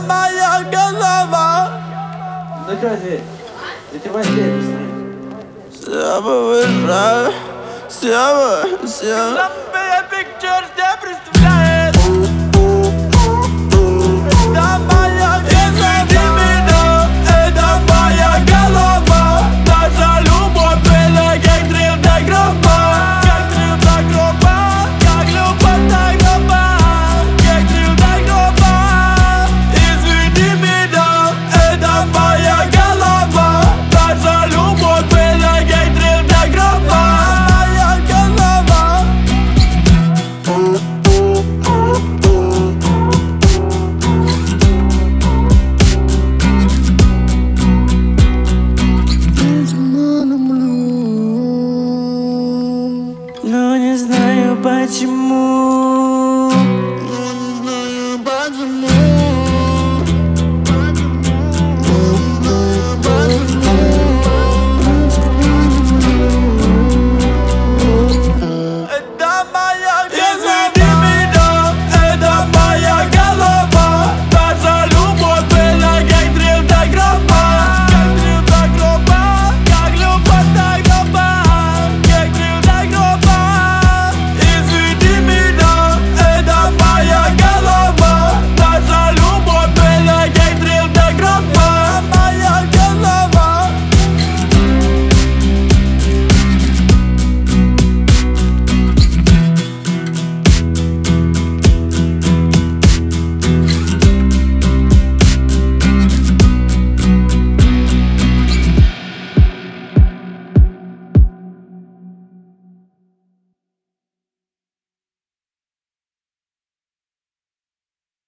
моя голова. Ну что здесь? Затевай здесь быстрее. Все повышаю, все. Pictures не представляет. Это моя голова, это моя голова. Наша любовь была как древняя гроба. Как древняя гроба, как любовь на гроба. Как древняя гроба. Извини меня, это моя голова. Наша любовь была как древняя гроба. Моя голова. Но не знаю почему